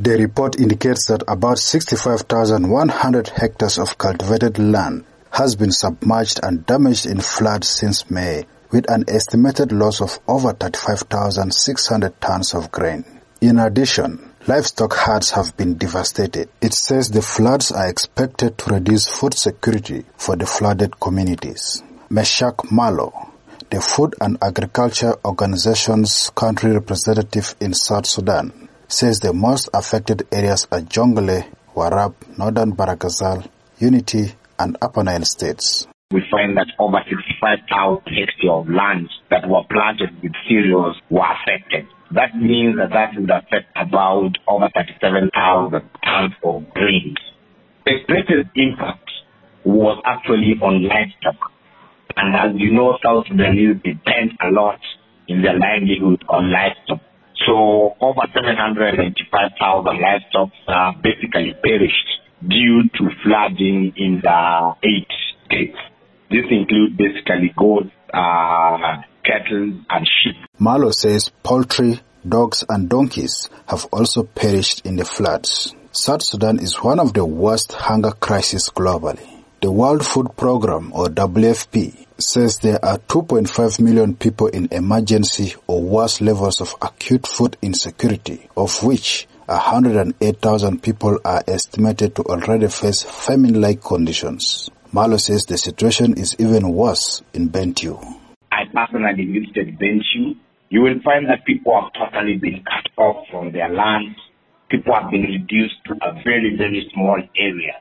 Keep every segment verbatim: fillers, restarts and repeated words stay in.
The report indicates that about sixty-five thousand one hundred hectares of cultivated land has been submerged and damaged in floods since May, with an estimated loss of over thirty-five thousand six hundred tons of grain. In addition, livestock herds have been devastated. It says the floods are expected to reduce food security for the flooded communities. Meshach Malo, the Food and Agriculture Organization's country representative in South Sudan, says the most affected areas are Jonglei, Warab, Northern Barakazal, Unity, and Upper Nile states. We find that over sixty-five thousand hectares of land that were planted with cereals were affected. That means that that would affect about over thirty-seven thousand tons of grains. The greatest impact was actually on livestock. And as you know, South Sudanese depend a lot in their livelihood on livestock. So over seven hundred ninety-five thousand livestock uh, basically perished due to flooding in the eight states. This includes basically goats, uh, cattle, and sheep. Malo says poultry, dogs, and donkeys have also perished in the floods. South Sudan is one of the worst hunger crises globally. The World Food Programme, or W F P, says there are two point five million people in emergency or worse levels of acute food insecurity, of which one hundred eight thousand people are estimated to already face famine-like conditions. Malo says the situation is even worse in Bentiu. I personally visited Bentiu. You will find that people have totally been cut off from their land. People have been reduced to a very, very small area.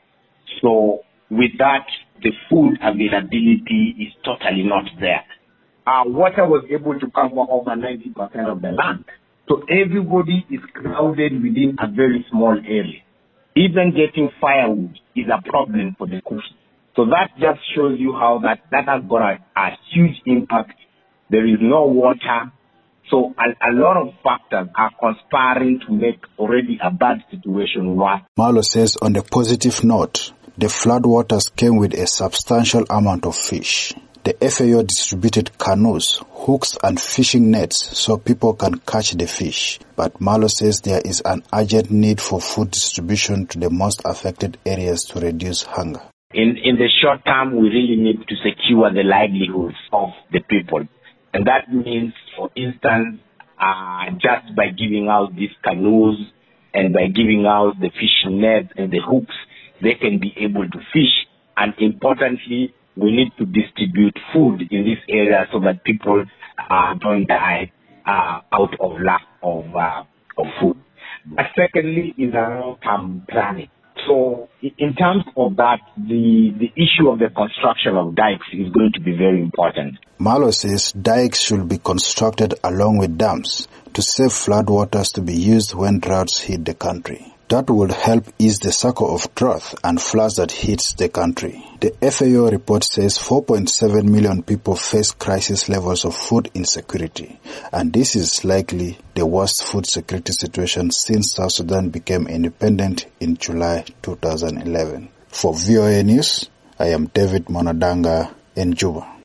So with that, the food availability is totally not there. Our water was able to cover over ninety percent of the land. So everybody is crowded within a very small area. Even getting firewood is a problem for the cooks. So that just shows you how that, that has got a, a huge impact. There is no water. So a, a lot of factors are conspiring to make already a bad situation worse. Malo says on the positive note, the floodwaters came with a substantial amount of fish. The F A O distributed canoes, hooks, and fishing nets so people can catch the fish. But Malo says there is an urgent need for food distribution to the most affected areas to reduce hunger. In, in the short term, we really need to secure the livelihoods of the people. And that means, for instance, uh, just by giving out these canoes and by giving out the fishing nets and the hooks, they can be able to fish. And importantly, we need to distribute food in this area so that people uh, don't die uh, out of lack of, uh, of food. But secondly is around term planning. So in terms of that, the, the issue of the construction of dikes is going to be very important. Malo says dikes should be constructed along with dams to save floodwaters to be used when droughts hit the country. That would help ease the cycle of drought and floods that hits the country. The F A O report says four point seven million people face crisis levels of food insecurity, and this is likely the worst food security situation since South Sudan became independent in July two thousand eleven. For V O A News, I am David Monadanga in Juba.